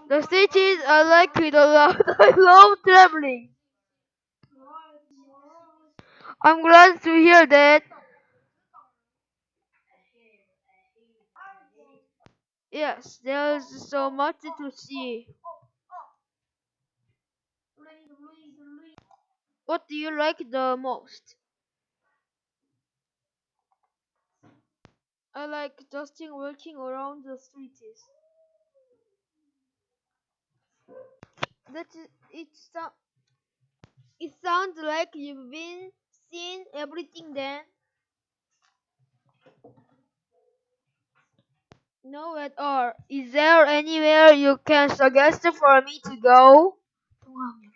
The cities I like it a lot. I love traveling. I'm glad to hear that. Yes, there's so much to see. What do you like the most? I like just walking around the streets. That it sounds like you've been seen everything then. No at all. Is there anywhere you can suggest for me to go?